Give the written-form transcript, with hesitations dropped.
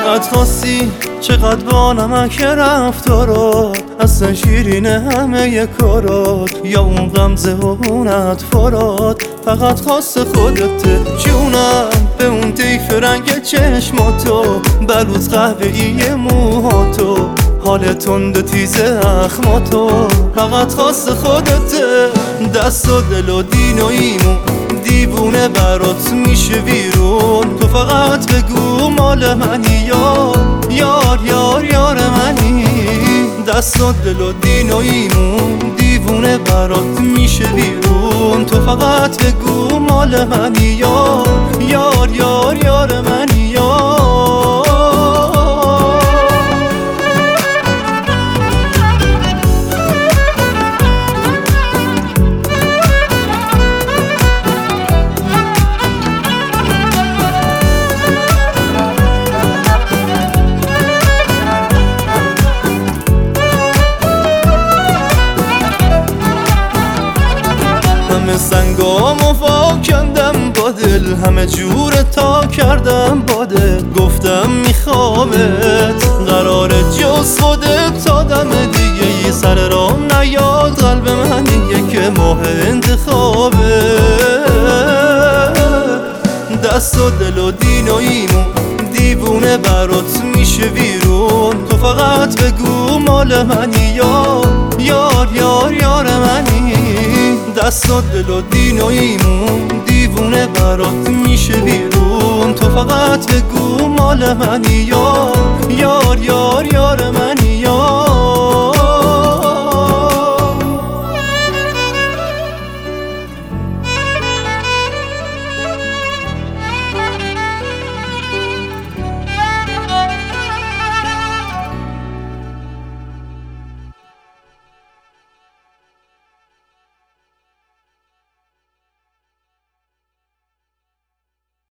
چقدر خواستی چقدر با نمک رفتارات، اصلا شیرینه همه کارات، یا اون غمزه و اون اطفارات فقط خواست خودته جونم. به اون طیف رنگ چشماتو، بلوز قهوه‌ای موهاتو، حال تند تیز اخماتو فقط خواست خودته. دست و دل و دین و ایمون دیوونه برات میشه ویرون، تو فقط بگو مال منی یار یار یار یار منی. دست و دل و دین و ایمون دیوونه برات میشه ویرون، تو فقط بگو مال منی یار یار یار یار منی یار. همه سنگامو فاکندم با دل، همه جور تا کردم با دل، گفتم میخوامت قرار جز خودت تا دم دیگه ای سر رام نیاد، قلب من دیگه که ماه انتخابه. دست و دل و دین و ایمون دیوونه برات میشه ویرون، تو فقط بگو مال منی یار یار یار یار منی. دست و دل و دین و ایمون دیوونه برات میشه ویرون، تو فقط بگو مال منی یار